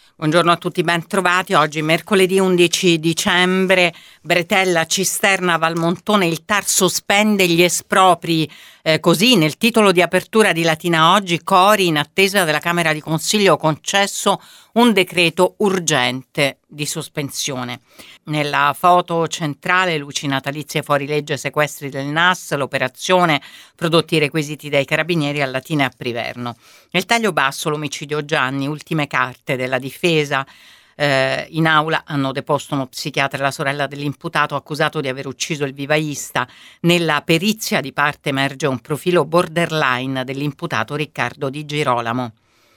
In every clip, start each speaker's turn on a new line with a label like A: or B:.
A: Buongiorno a tutti, ben trovati. Oggi mercoledì 11 dicembre, Bretella, Cisterna, Valmontone, il TAR sospende gli espropri. Così nel titolo di apertura di Latina Oggi, Cori in attesa della Camera di Consiglio concesso un decreto urgente di sospensione. Nella foto centrale luci natalizie fuori legge, sequestri del NAS, l'operazione, prodotti requisiti dai carabinieri a Latina e a Priverno. Nel taglio basso l'omicidio Gianni, ultime carte della difesa. In aula hanno deposto uno psichiatra e la sorella dell'imputato accusato di aver ucciso il vivaista. Nella perizia di parte emerge un profilo borderline dell'imputato Riccardo Di Girolamo.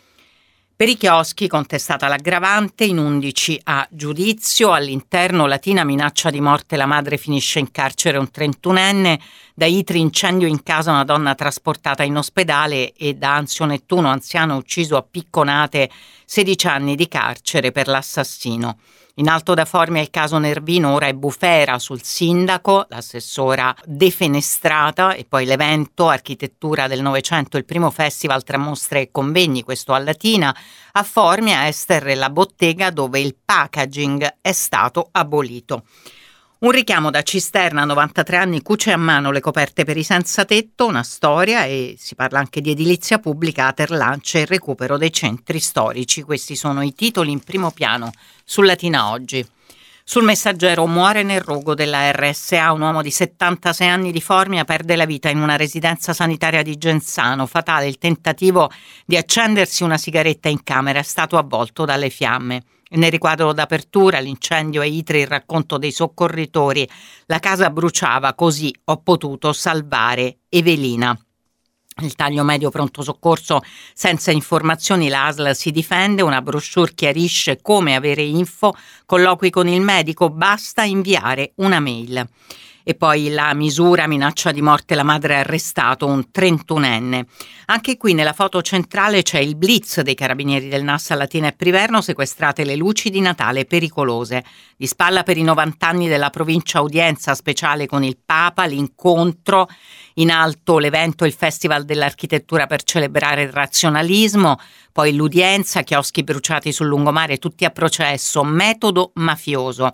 A: Per i chioschi contestata l'aggravante, in 11 a giudizio. All'interno Latina minaccia di morte, la madre finisce in carcere un 31enne. Da Itri incendio in casa, una donna trasportata in ospedale. E da Anzio Nettuno, anziano ucciso a picconate, 16 anni di carcere per l'assassino. In Alto da Formia il caso Nervino, ora è bufera sul sindaco, l'assessora defenestrata. E poi l'evento Architettura del Novecento, il primo festival tra mostre e convegni, questo a Latina. A Formia Ester e la bottega dove il packaging è stato abolito. Un richiamo da Cisterna, 93 anni, cuce a mano le coperte per i senza tetto, una storia, e si parla anche di edilizia pubblica, Aterlance e il recupero dei centri storici. Questi sono i titoli in primo piano su Latina Oggi. Sul Messaggero, muore nel rogo della RSA, un uomo di 76 anni di Formia perde la vita in una residenza sanitaria di Genzano. Fatale il tentativo di accendersi una sigaretta in camera, è stato avvolto dalle fiamme. Nel riquadro d'apertura, l'incendio a Itri, il racconto dei soccorritori. La casa bruciava, così ho potuto salvare Evelina. Il taglio medio pronto soccorso, senza informazioni, la ASL si difende, una brochure chiarisce come avere info, colloqui con il medico, basta inviare una mail. E poi la misura, minaccia di morte, la madre ha arrestato un 31enne. Anche qui nella foto centrale c'è il blitz dei carabinieri del NAS a Latina e Priverno, sequestrate le luci di Natale pericolose. Di spalla per i 90 anni della provincia, udienza speciale con il Papa, l'incontro, in alto l'evento, il Festival dell'Architettura per celebrare il razionalismo, poi l'udienza, chioschi bruciati sul lungomare, tutti a processo, metodo mafioso.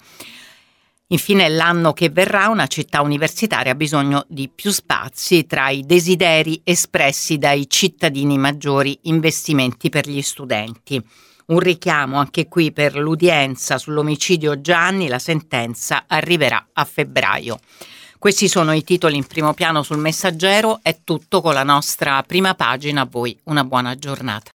A: Infine l'anno che verrà, una città universitaria ha bisogno di più spazi, tra i desideri espressi dai cittadini, maggiori investimenti per gli studenti. Un richiamo anche qui per l'udienza sull'omicidio Gianni, la sentenza arriverà a febbraio. Questi sono i titoli in primo piano sul Messaggero, è tutto con la nostra prima pagina, a voi una buona giornata.